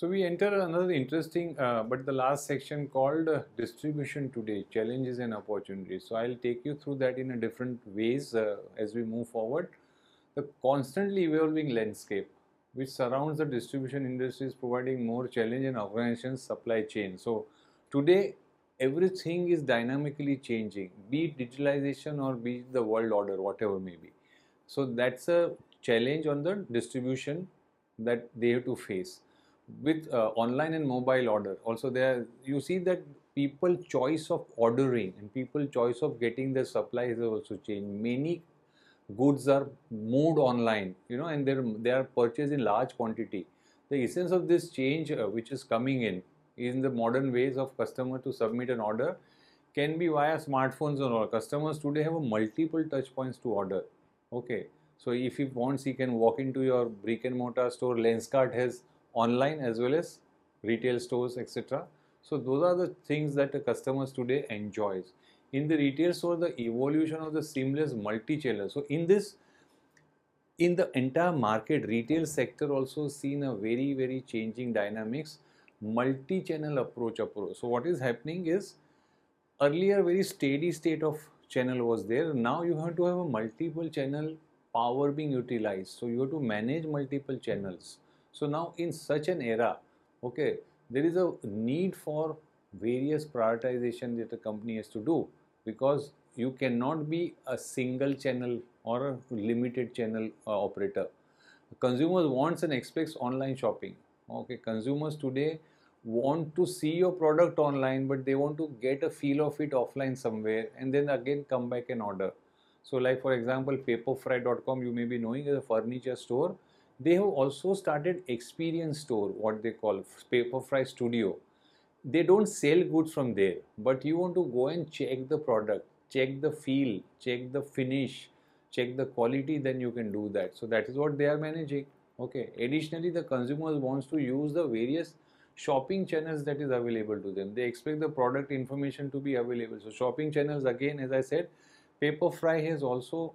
So we enter another interesting, but the last section called distribution today, challenges and opportunities. So I'll take you through that in a different ways as we move forward. The constantly evolving landscape which surrounds the distribution industry is providing more challenge in organization's supply chain. So today everything is dynamically changing, be it digitalization or be it the world order, whatever may be. So that's a challenge on the distribution that they have to face with online and mobile order. Also there you see that people choice of ordering and people choice of getting the supplies has also changed. Many goods are moved online, and they are purchased in large quantity. The essence of this change which is coming in the modern ways of customer to submit an order can be via smartphones or all. Customers today have a multiple touch points to order. Okay, so if he wants, he can walk into your brick and mortar store. Lenskart has online as well as retail stores, etc. So those are the things that the customers today enjoys. In the retail store, the evolution of the seamless multi-channel. So in the entire market, retail sector also seen a very changing dynamics, multi-channel approach. So what is happening is earlier very steady state of channel was there. Now you have to have a multiple channel power being utilized. So you have to manage multiple channels. So now in such an era, okay, there is a need for various prioritization that a company has to do, because you cannot be a single channel or a limited channel operator. Consumers wants and expects online shopping. Okay, consumers today want to see your product online, but they want to get a feel of it offline somewhere and then again come back and order. So like for example, paperfry.com, you may be knowing, is a furniture store. They have also started experience store, what they call Paperfry Studio. They don't sell goods from there, but you want to go and check the product, check the feel, check the finish, check the quality, then you can do that. So that is what they are managing. Okay, additionally the consumers wants to use the various shopping channels that is available to them. They expect the product information to be available. So shopping channels, again, as I said, Paperfry has also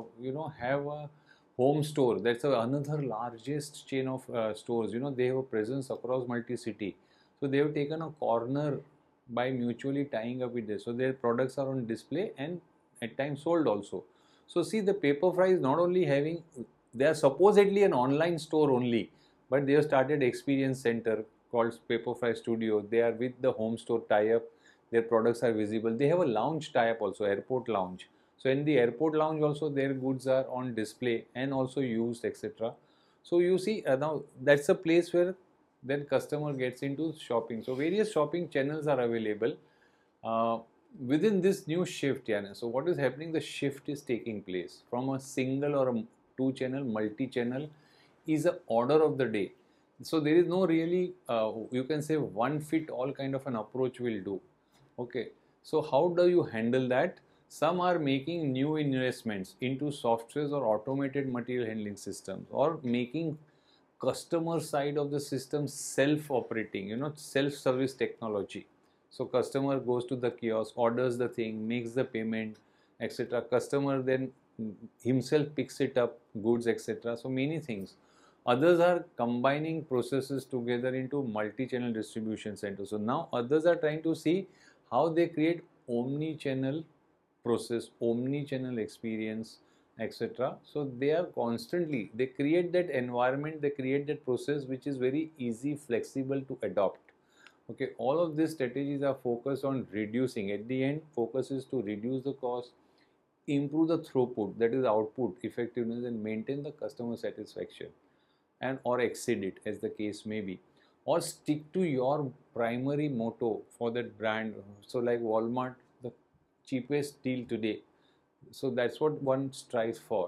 have a home store. That's another largest chain of stores. They have a presence across multi-city. So they have taken a corner by mutually tying up with this. So their products are on display and at times sold also. So see, the Paperfry is not only having, they are supposedly an online store only, but they have started experience center called Paperfry Studio. They are with the home store tie-up. Their products are visible. They have a lounge tie-up also, airport lounge. So in the airport lounge also their goods are on display and also used, etc. So you see now that's a place where then customer gets into shopping. So various shopping channels are available uh, within this new shift. Yeah. So what is happening? The shift is taking place from a single or a two channel, multi-channel is a order of the day. So there is no really you can say one fit all kind of an approach will do. Okay, so how do you handle that? Some are making new investments into softwares or automated material handling systems, or making customer side of the system self-operating, self-service technology. So customer goes to the kiosk, orders the thing, makes the payment, etc. Customer then himself picks it up, goods, etc. So many things. Others are combining processes together into multi-channel distribution centers. So now others are trying to see how they create omni-channel process, omni-channel experience, etc. So they are constantly, they create that environment, they create that process which is very easy, flexible to adopt. Okay, all of these strategies are focused on reducing, at the end focus is to reduce the cost, improve the throughput, that is output effectiveness, and maintain the customer satisfaction, and or exceed it as the case may be, or stick to your primary motto for that brand. So like Walmart, the cheapest deal today. So that's what one strives for.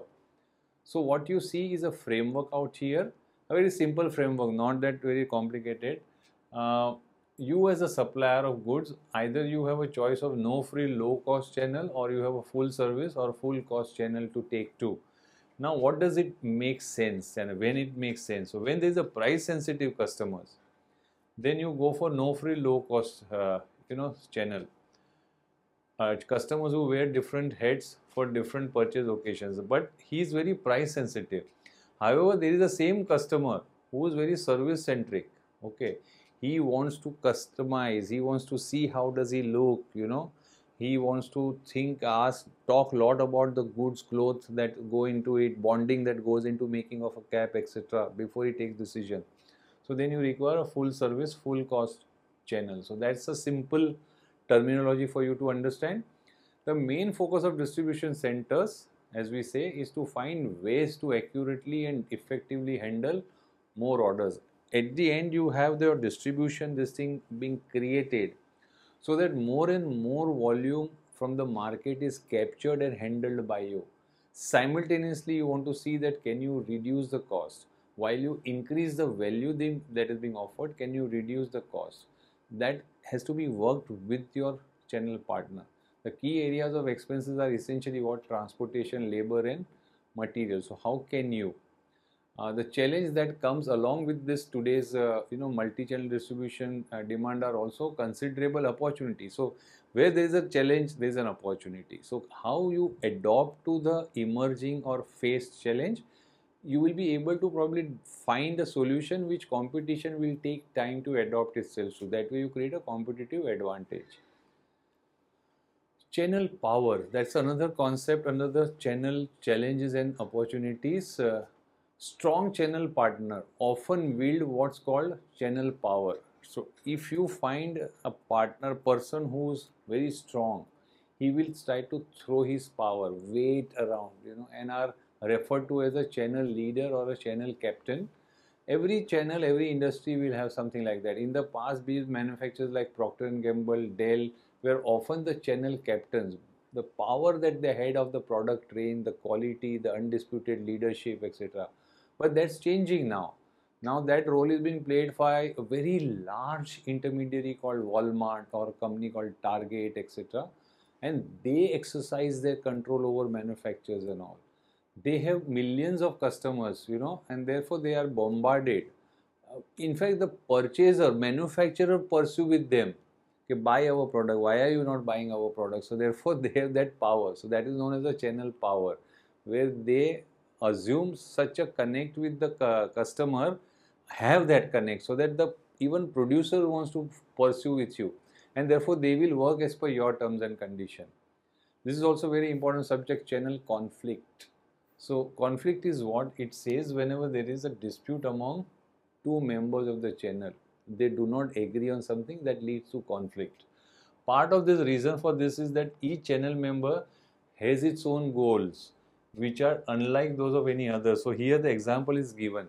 So what you see is a framework out here, a very simple framework, not that very complicated. You as a supplier of goods, either you have a choice of no free low cost channel, or you have a full service or full cost channel to take to. Now what does it make sense, and when it makes sense? So when there is a price sensitive customers, then you go for no free low cost channel. Customers who wear different heads for different purchase occasions, but he is very price sensitive. However, there is the same customer who is very service centric. Okay, he wants to customize, he wants to see how does he look, he wants to think, ask, talk a lot about the goods, clothes that go into it, bonding that goes into making of a cap, etc. before he takes decision. So then you require a full service, full cost channel. So that's a simple terminology for you to understand. The main focus of distribution centers, as we say, is to find ways to accurately and effectively handle more orders. At the end, you have your distribution, this thing being created, so that more and more volume from the market is captured and handled by you. Simultaneously, you want to see that can you reduce the cost while you increase the value that is being offered. Can you reduce the cost? That has to be worked with your channel partner. The key areas of expenses are essentially what? Transportation, labor, and material. So how can you the challenge that comes along with this today's multi-channel distribution demand are also considerable opportunity. So where there is a challenge, there is an opportunity. So how you adopt to the emerging or faced challenge, you will be able to probably find a solution which competition will take time to adopt itself. So that way you create a competitive advantage. Channel power, that's another concept, another channel challenges and opportunities. Strong channel partner often wield what's called channel power. So if you find a partner person who's very strong, he will try to throw his power weight around, and are referred to as a channel leader or a channel captain. Every channel, every industry will have something like that. In the past, these manufacturers like Procter and Gamble, Dell were often the channel captains. The power that they had of the product range, the quality, the undisputed leadership, etc. But that's changing now. Now that role is being played by a very large intermediary called Walmart or a company called Target, etc. And they exercise their control over manufacturers and all. They have millions of customers, and therefore they are bombarded. In fact, the purchaser, manufacturer pursue with them, okay, buy our product. Why are you not buying our product? So therefore they have that power. So that is known as the channel power, where they assume such a connect with the customer, have that connect, so that the even producer wants to pursue with you, and therefore they will work as per your terms and condition. This is also very important subject, channel conflict. So conflict is what it says whenever there is a dispute among two members of the channel. They do not agree on something that leads to conflict. Part of this reason for this is that each channel member has its own goals, which are unlike those of any other. So here the example is given.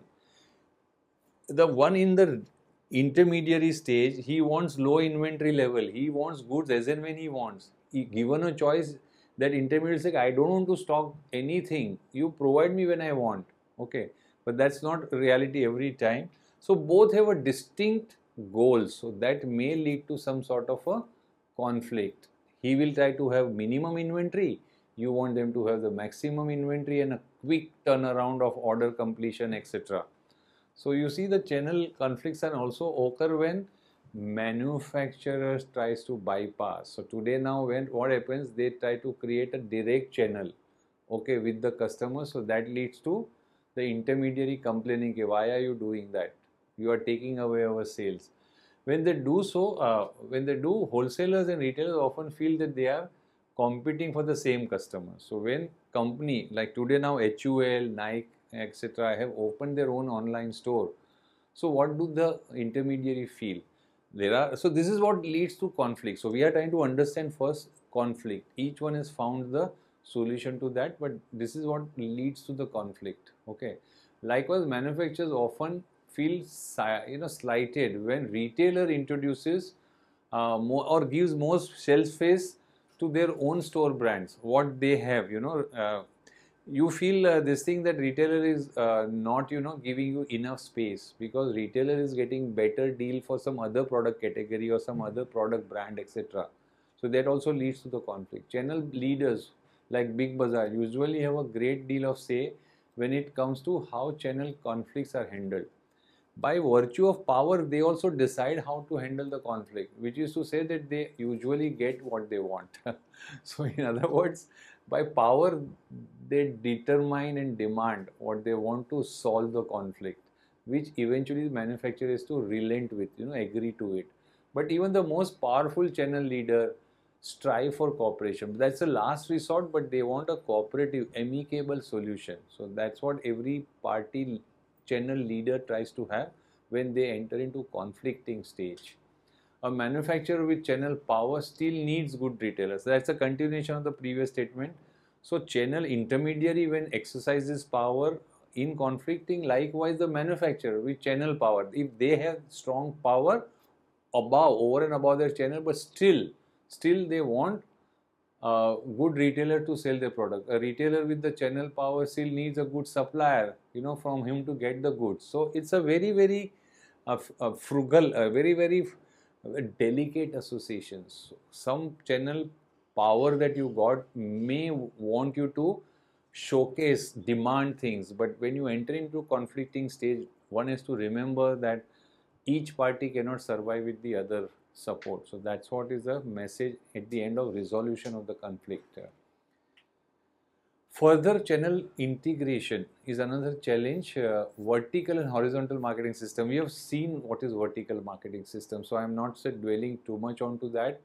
The one in the intermediary stage, he wants low inventory level. He wants goods as and when he wants. Given a choice, that intermediate is like, I don't want to stock anything. You provide me when I want. Okay. But that's not reality every time. So both have a distinct goal. So that may lead to some sort of a conflict. He will try to have minimum inventory. You want them to have the maximum inventory and a quick turnaround of order completion, etc. So you see the channel conflicts can also occur when manufacturers tries to bypass. So today now when what happens, they try to create a direct channel, okay, with the customer. So that leads to the intermediary complaining, okay, why are you doing that? You are taking away our sales. When they do so, wholesalers and retailers often feel that they are competing for the same customer. So when company like today now HUL, Nike, etc. have opened their own online store. So what do the intermediary feel? So this is what leads to conflict. So we are trying to understand first conflict. Each one has found the solution to that, but this is what leads to the conflict. Okay. Likewise, manufacturers often feel slighted when retailer introduces more or gives more shelf space to their own store brands. What they have, you feel this thing that retailer is not giving you enough space because retailer is getting better deal for some other product category or some other product brand, etc. So that also leads to the conflict. Channel leaders like Big Bazaar usually have a great deal of say when it comes to how channel conflicts are handled. By virtue of power, they also decide how to handle the conflict, which is to say that they usually get what they want. So in other words, by power, they determine and demand what they want to solve the conflict. which eventually the manufacturer has to relent with, agree to it. But even the most powerful channel leader strive for cooperation. That's the last resort, but they want a cooperative, amicable solution. So that's what every party channel leader tries to have when they enter into conflicting stage. A manufacturer with channel power still needs good retailers. That's a continuation of the previous statement. So channel intermediary when exercises power in conflicting, likewise the manufacturer with channel power, if they have strong power above, over and above their channel, but still they want a good retailer to sell their product. A retailer with the channel power still needs a good supplier, from him to get the goods. So it's a very frugal, very delicate associations. Some channel power that you got may want you to showcase, demand things, but when you enter into conflicting stage, one has to remember that each party cannot survive with the other support. So that's what is the message at the end of resolution of the conflict. Further channel integration is another challenge. Vertical and horizontal marketing system. We have seen what is vertical marketing system, so I am not dwelling too much onto that.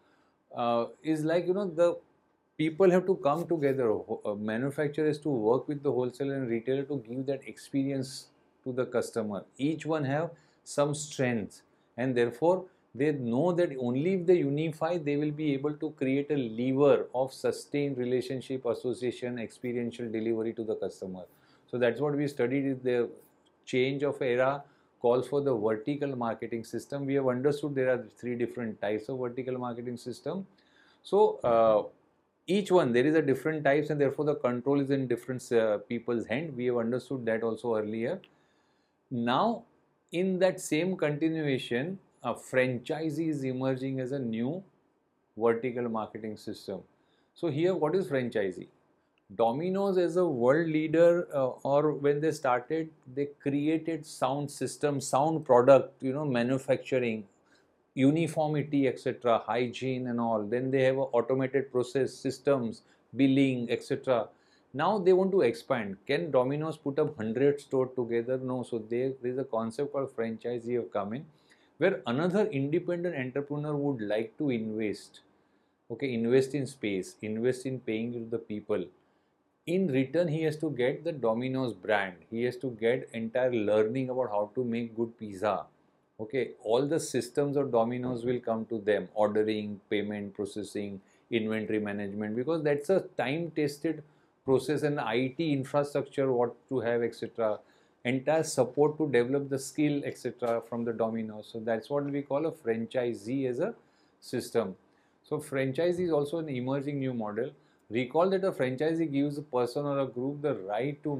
Is like, the people have to come together. Manufacturers to work with the wholesaler and retailer to give that experience to the customer. Each one have some strengths, and therefore they know that only if they unify, they will be able to create a lever of sustained relationship, association, experiential delivery to the customer. So that's what we studied, is the change of era calls for the vertical marketing system. We have understood there are 3 different types of vertical marketing system. So each one, there is a different types, and therefore the control is in different people's hand. We have understood that also earlier. Now in that same continuation, a franchisee is emerging as a new vertical marketing system. So here, what is franchisee? Domino's as a world leader, or when they started, they created sound system, sound product, manufacturing, uniformity, etc., hygiene and all. Then they have automated process systems, billing, etc. Now they want to expand. Can Domino's put up 100 stores together? No. So there is a concept called franchisee have come in, where another independent entrepreneur would like to invest. Okay, invest in space, invest in paying to the people. In return, he has to get the Domino's brand. He has to get entire learning about how to make good pizza. Okay, all the systems of Domino's will come to them: ordering, payment, processing, inventory management, because that's a time-tested process, and IT infrastructure, what to have, etc. Entire support to develop the skill, etc. from the Domino's. So that's what we call a franchisee as a system. So franchisee is also an emerging new model. Recall that a franchisee gives a person or a group the right to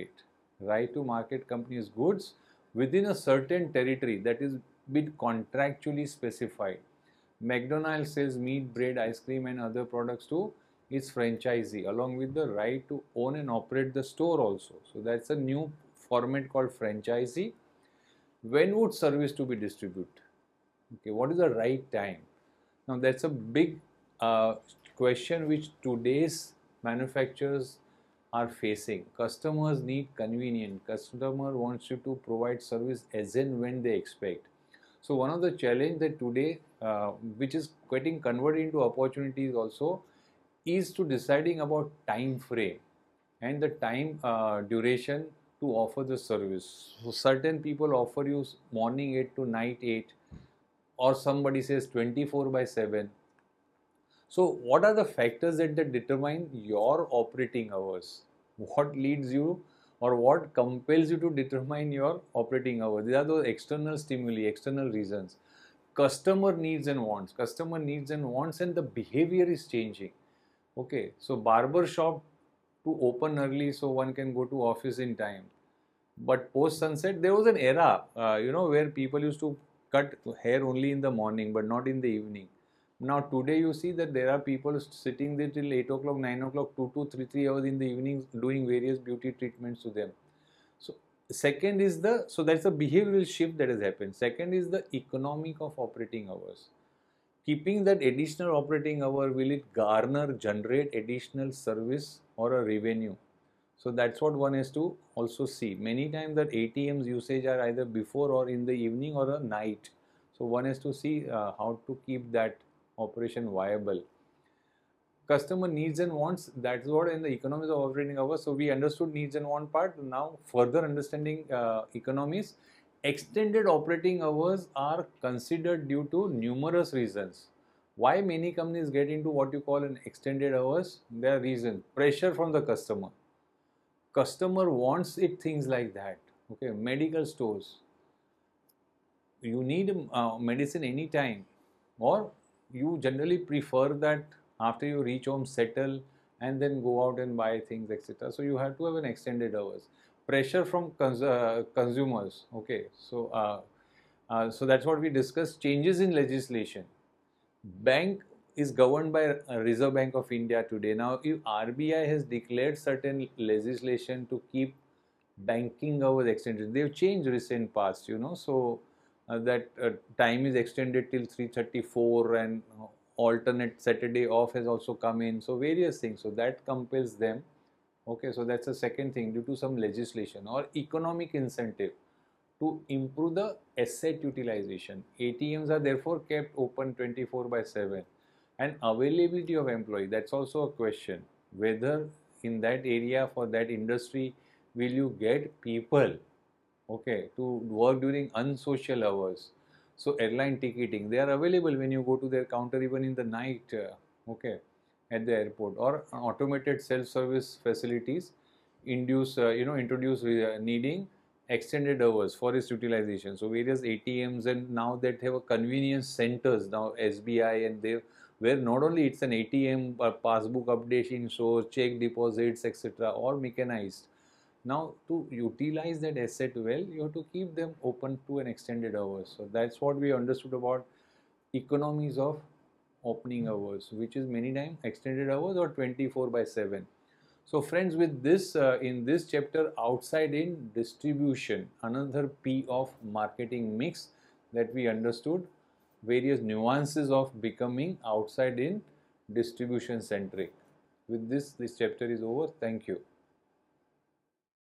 market company's goods within a certain territory that is been contractually specified. McDonald's sells meat, bread, ice cream and other products to its franchisee, along with the right to own and operate the store also. So that's a new format called franchisee. When would service to be distributed? Okay, what is the right time? Now that's a big question which today's manufacturers are facing. Customers need convenience. Customer wants you to provide service as and when they expect. So one of the challenge that today, which is getting converted into opportunities also, is to deciding about time frame and the time duration to offer the service. So certain people offer you morning 8 to night 8, or somebody says 24/7. So what are the factors that determine your operating hours? What leads you, or what compels you to determine your operating hours? These are those external stimuli, external reasons. Customer needs and wants. Customer needs and wants, and the behavior is changing. Okay, so barber shop to open early so one can go to office in time. But post sunset, there was an era, where people used to cut hair only in the morning, but not in the evening. Now today you see that there are people sitting there till 8 o'clock, 9 o'clock, 2 to 3 hours in the evenings doing various beauty treatments to them. So second is so that's a behavioral shift that has happened. Second is the economic of operating hours. Keeping that additional operating hour, will it generate additional service or a revenue? So that's what one has to also see. Many times that ATMs usage are either before or in the evening or a night. So one has to see how to keep that operation viable. Customer needs and wants, that's what in the economies of operating hours. So we understood needs and want part. Now further understanding economies, extended operating hours are considered due to numerous reasons. Why many companies get into what you call an extended hours? There are reasons. Pressure from the customer wants it, things like that. Okay, medical stores, you need medicine anytime, or you generally prefer that after you reach home settle and then go out and buy things, etc. So you have to have an extended hours. Pressure from consumers. Okay, so that's what we discussed. Changes in legislation. Bank is governed by Reserve Bank of India today. Now if RBI has declared certain legislation to keep banking hours extended, they've changed recent past, so that time is extended till 3:34, and alternate Saturday off has also come in, so various things, so that compels them. Okay, so that's the second thing, due to some legislation or economic incentive to improve the asset utilization. ATMs are therefore kept open 24/7. And availability of employee, that's also a question, whether in that area for that industry will you get people, okay, to work during unsocial hours. So airline ticketing, they are available when you go to their counter even in the night, okay, at the airport, or automated self-service facilities introduce needing extended hours for its utilization. So various ATMs, and now that have a convenience centers, now SBI, and they, where not only it's an ATM but passbook updation, so check deposits, etc., all mechanized. Now to utilize that asset well, you have to keep them open to an extended hours. So that's what we understood about economies of opening hours, which is many times extended hours or 24/7. So friends, with this, in this chapter, outside in distribution, another P of marketing mix, that we understood various nuances of becoming outside in distribution centric. With this chapter is over. Thank you.